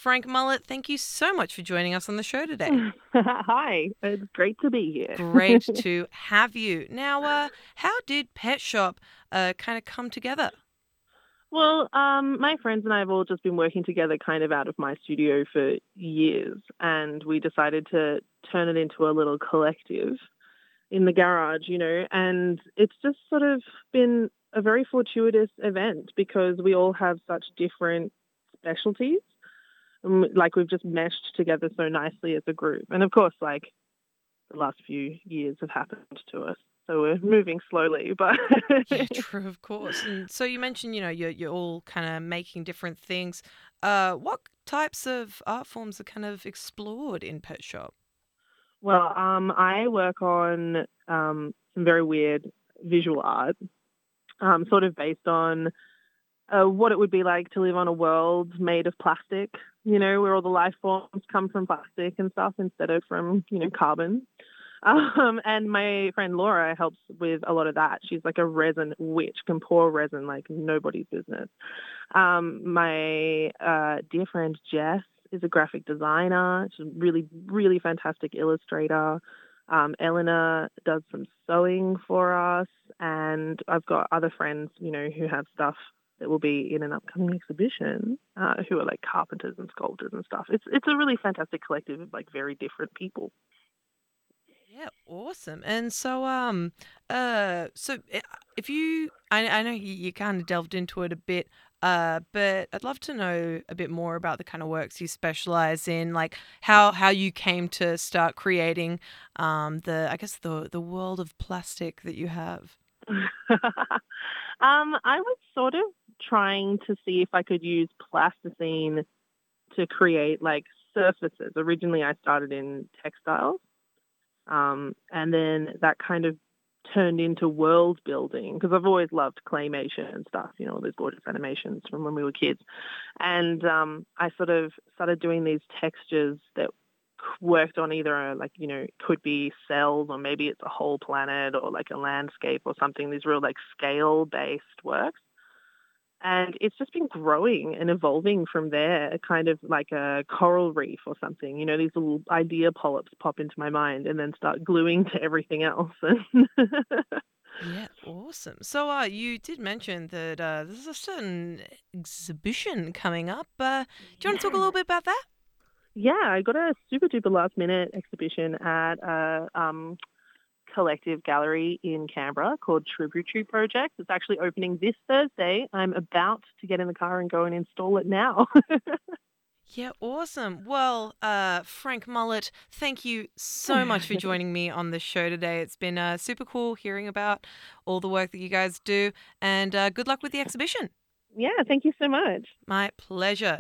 Frank Mullet, thank you so much for joining us on the show today. Hi, it's great to be here. Great to have you. Now, how did Pet Shop kind of come together? Well, my friends and I have all just been working together kind of out of my studio for years, and we decided to turn it into a little collective in the garage, and it's just sort of been a very fortuitous event because we all have such different specialties. Like we've just meshed together so nicely as a group. And of course, like the last few years have happened to us. So we're moving slowly, but Yeah, true, of course. And so you mentioned, you're all kind of making different things. What types of art forms are kind of explored in Pet Shop? well, I work on some very weird visual art, sort of based on what it would be like to live on a world made of plastic, where all the life forms come from plastic and stuff instead of from, carbon. And my friend Laura helps with a lot of that. She's like a resin witch, can pour resin like nobody's business. My dear friend Jess is a graphic designer. She's a really, really fantastic illustrator. Eleanor does some sewing for us, and I've got other friends, who have stuff that will be in an upcoming exhibition, who are like carpenters and sculptors and stuff. It's a really fantastic collective of like very different people. Yeah, awesome. And so, if I know you kind of delved into it a bit, but I'd love to know a bit more about the kind of works you specialize in, like how you came to start creating, I guess the world of plastic that you have. I was sort of trying to see if I could use plasticine to create like surfaces. Originally, I started in textiles, and then that kind of turned into world building because I've always loved claymation and stuff, all those gorgeous animations from when we were kids. And I sort of started doing these textures that worked on either like could be cells or maybe it's a whole planet or like a landscape or something. These real like scale based works. And it's just been growing and evolving from there, kind of like a coral reef or something. These little idea polyps pop into my mind and then start gluing to everything else. Yeah, awesome. So, you did mention that there's a certain exhibition coming up. Do you want to talk a little Yeah. bit about that? Yeah, I got a super duper last minute exhibition at a collective gallery in Canberra called Tributary Project. It's actually opening this Thursday. I'm about to get in the car and go and install it now. Yeah, awesome. Well, Frank Mullet, thank you so much for joining me on the show today. It's been super cool hearing about all the work that you guys do, and good luck with the exhibition. Yeah, thank you so much. My pleasure.